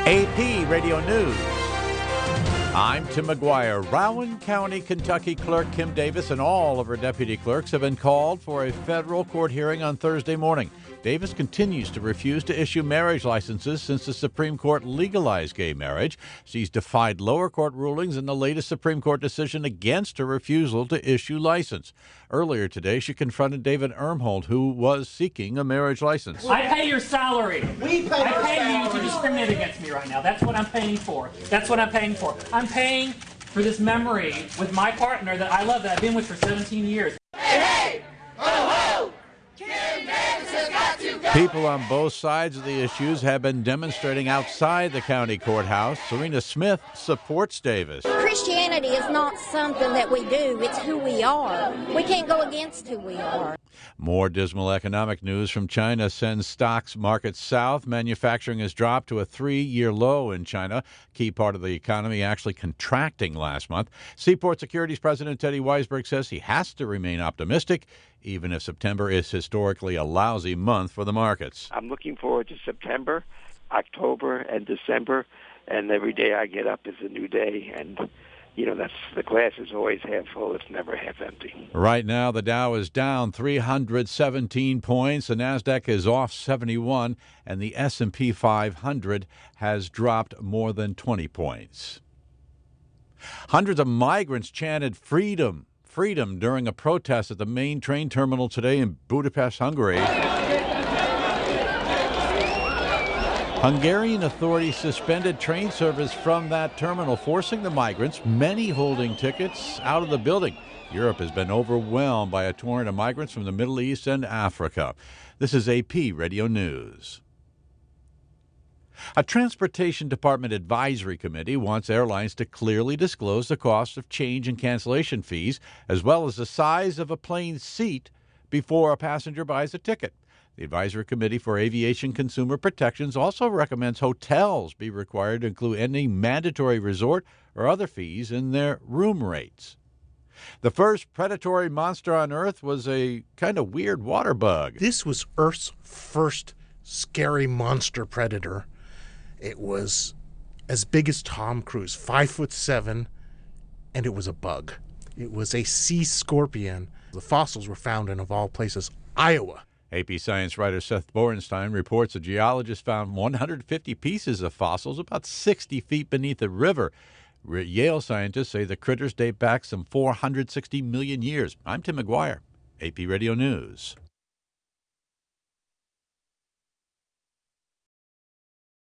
AP Radio News. I'm Tim McGuire. Rowan County, Kentucky Clerk Kim Davis and all of her deputy clerks have been called for a federal court hearing on Thursday morning. Davis continues to refuse to issue marriage licenses since the Supreme Court legalized gay marriage. She's defied lower court rulings in the latest Supreme Court decision against her refusal to issue license. Earlier today, she confronted David Ermhold, who was seeking a marriage license. I pay your salary. We pay I pay you to discriminate against me right now. That's what I'm paying for. That's what I'm paying for. I'm paying for this memory with my partner that I love, that I've been with for 17 years. Hey, hey! Ho, ho! Kim Davis has got to go! People on both sides of the issues have been demonstrating outside the county courthouse. Serena Smith supports Davis. Christianity is not something that we do, it's who we are. We can't go against who we are. More dismal economic news from China sends stocks markets south. Manufacturing has dropped to a 3-year low in China. Key part of the economy actually contracting last month. Seaport Securities President Teddy Weisberg says he has to remain optimistic, even if September is historically a lousy month for the markets. I'm looking forward to September, October, and December, and every day I get up is a new day, and that's the glass is always half full. It's never half empty. Right now, the Dow is down 317 points. The Nasdaq is off 71, and the S&P 500 has dropped more than 20 points. Hundreds of migrants chanted freedom, freedom during a protest at the main train terminal today in Budapest, Hungary. Hungarian authorities suspended train service from that terminal, forcing the migrants, many holding tickets, out of the building. Europe has been overwhelmed by a torrent of migrants from the Middle East and Africa. This is AP Radio News. A Transportation Department advisory committee wants airlines to clearly disclose the cost of change and cancellation fees, as well as the size of a plane's seat, before a passenger buys a ticket. The Advisory Committee for Aviation Consumer Protections also recommends hotels be required to include any mandatory resort or other fees in their room rates. The first predatory monster on Earth was a kind of weird water bug. This was Earth's first scary monster predator. It was as big as Tom Cruise, 5'7", and it was a bug. It was a sea scorpion. The fossils were found in, of all places, Iowa. AP Science writer Seth Borenstein reports a geologist found 150 pieces of fossils about 60 feet beneath the river. Yale scientists say the critters date back some 460 million years. I'm Tim McGuire, AP Radio News.